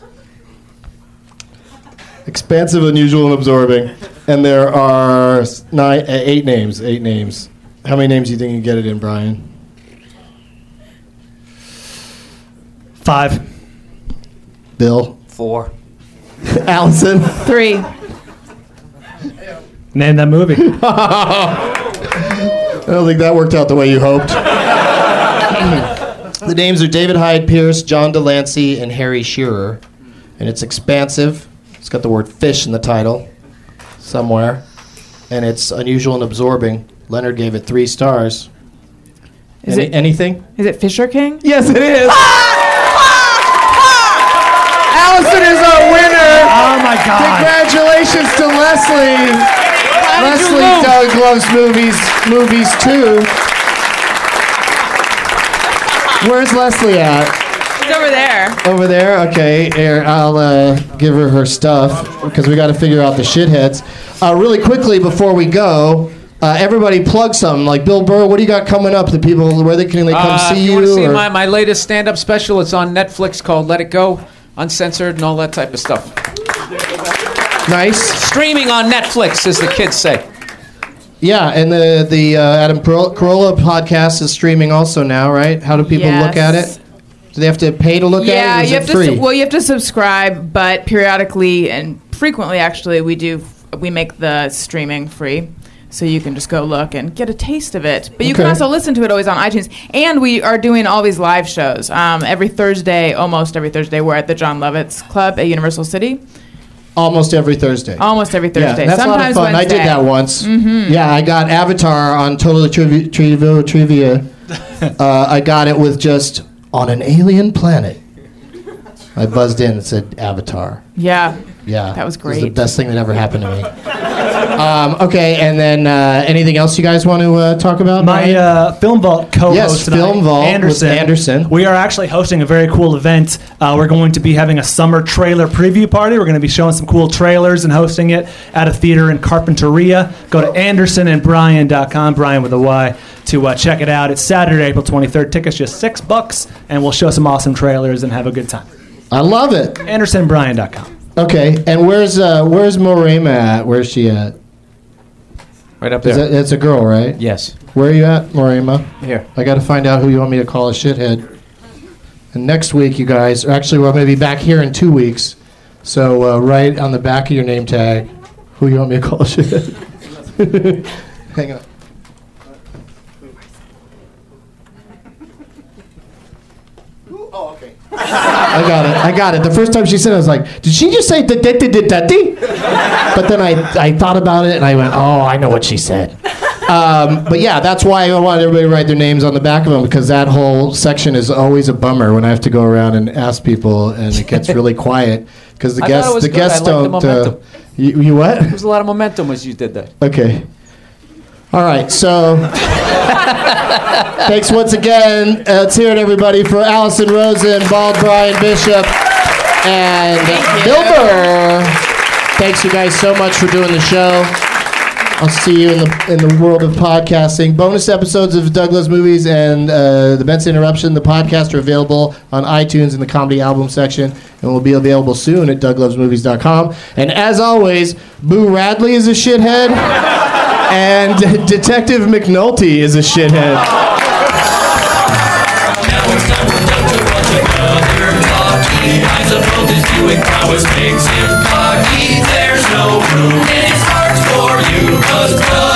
Speaker 5: Expansive, unusual, and absorbing. And there are 8 names. 8 names. How many names do you think you can get it in, Brian?
Speaker 7: 5.
Speaker 5: Bill?
Speaker 8: 4.
Speaker 5: Allison?
Speaker 6: 3.
Speaker 7: Name that movie.
Speaker 5: I don't think that worked out the way you hoped. The names are David Hyde Pierce, John Delancey, and Harry Shearer. And it's expansive. It's got the word fish in the title somewhere. And it's unusual and absorbing. Leonard gave it 3 stars. Anything?
Speaker 6: Is it Fisher King?
Speaker 5: Yes, it is. Allison is our winner.
Speaker 7: Oh, my God.
Speaker 5: Congratulations to Leslie. Leslie Doug loves movies too. Where's Leslie at?
Speaker 6: It's over there.
Speaker 5: Over there? Okay. Here, I'll give her stuff because we got to figure out the shitheads. Really quickly before we go, everybody plug something. Like Bill Burr, what do you got coming up? The people, where can they come see you?
Speaker 8: You want to see my latest stand-up special? It's on Netflix called Let It Go, uncensored and all that type of stuff.
Speaker 5: Nice.
Speaker 8: Streaming on Netflix, as the kids say.
Speaker 5: Yeah, and the Adam Carolla podcast is streaming also now, right? How do people look at it? Do they have to pay to look at it? Or is
Speaker 6: you
Speaker 5: it
Speaker 6: have
Speaker 5: free?
Speaker 6: you have to subscribe, but periodically and frequently, actually, we make the streaming free. So you can just go look and get a taste of it. But you can also listen to it always on iTunes. And we are doing all these live shows. Every Thursday, almost every Thursday, we're at the John Lovitz Club at Universal City.
Speaker 5: Almost every Thursday.
Speaker 6: Almost every Thursday.
Speaker 5: Yeah, that's
Speaker 6: Sometimes
Speaker 5: a lot of fun.
Speaker 6: Wednesday.
Speaker 5: I did that once. Mm-hmm. Yeah, I got Avatar on Totally Trivia. I got it with just on an alien planet. I buzzed in and said Avatar.
Speaker 6: Yeah.
Speaker 5: Yeah.
Speaker 6: That was great.
Speaker 5: It was the best thing that ever happened to me. Okay, and then anything else you guys want to talk about?
Speaker 7: My Film Vault co-host
Speaker 5: Yes,
Speaker 7: tonight,
Speaker 5: Film Vault with Anderson.
Speaker 7: We are actually hosting a very cool event. We're going to be having a summer trailer preview party. We're going to be showing some cool trailers and hosting it at a theater in Carpinteria. Go to andersonandbrian.com, Brian with a Y, to check it out. It's Saturday, April 23rd. Tickets just $6, and we'll show some awesome trailers and have a good time.
Speaker 5: I love it.
Speaker 7: andersonandbrian.com.
Speaker 5: Okay, and where's Morema at? Where's she at?
Speaker 8: Right up there.
Speaker 5: That's a girl, right?
Speaker 8: Yes.
Speaker 5: Where are you at, Morema?
Speaker 8: Here.
Speaker 5: I got to find out who you want me to call a shithead. And next week, you guys, or actually, we're going to be back here in 2 weeks. So write on the back of your name tag who you want me to call shithead. Hang on. Oh, okay. I got it. The first time she said it, I was like, did she just say da-da-da-da-da-dee? But then I thought about it, and I went, oh, I know what she said. But yeah, that's why I want everybody to write their names on the back of them, because that whole section is always a bummer when I have to go around and ask people, and it gets really quiet because the guests don't. You what?
Speaker 8: There was a lot of momentum as you did that.
Speaker 5: Okay. All right. So thanks once again. Let's hear it, everybody, for Allison Rosen, Bald Brian Bishop, and Bill Burr. Thanks, you guys, so much for doing the show. I'll see you in the world of podcasting. Bonus episodes of Doug Loves Movies and The Benson Interruption, the podcast, are available on iTunes in the comedy album section, and will be available soon at DougLovesMovies.com. And as always, Boo Radley is a shithead, and Detective McNulty is a shithead.
Speaker 4: Now it's time for Doug to watch another talkie. I suppose his viewing prowess makes him cocky. There's no room in his heart for you, 'cause Doug